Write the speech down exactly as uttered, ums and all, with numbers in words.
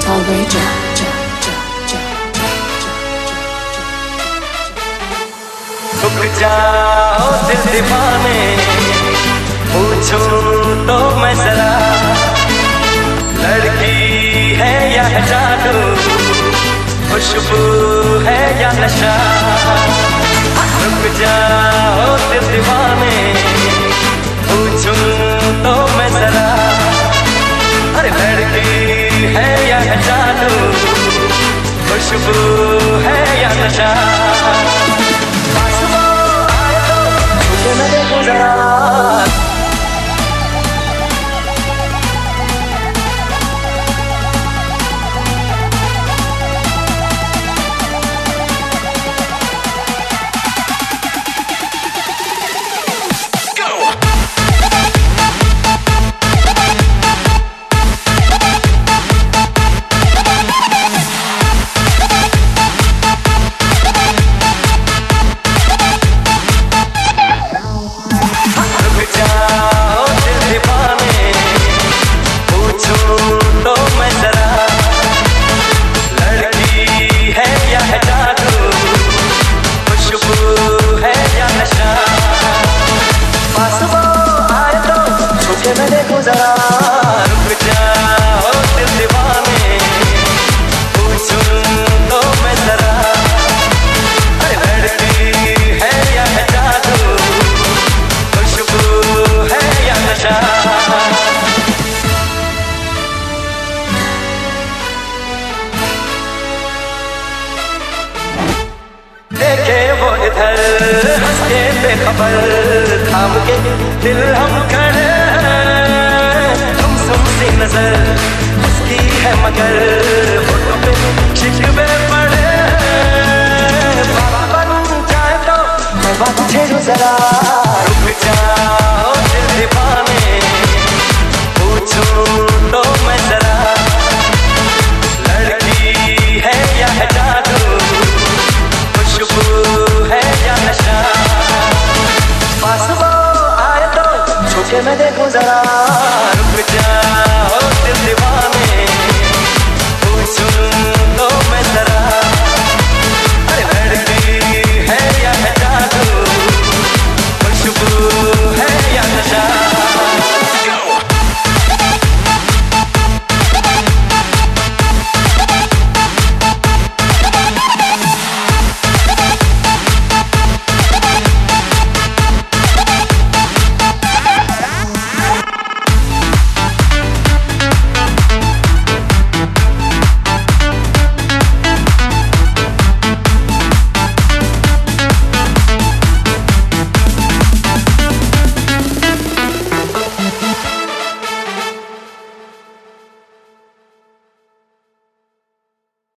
Tall Ranger. रुक जाओ दिल दीवाने, पूछूं तो मैं जरा, लड़की है या है जादू, खुशबू है या नशा। रुक जाओ दिल दीवाने, पूछूं तो मैं जरा, अरे लड़की है या है जादू, खुशबू है या नशा। देखे वो इधर हंस के बेखबर, थाम के दिल हम खड़े, तुम सुन सी नजर उसकी है मगर, फोटो पे शिकवे पड़े। बाबा बन जाए तो मैं बात छेड़ू जरा, रुक जाओ दिल दीवाने, पूछूं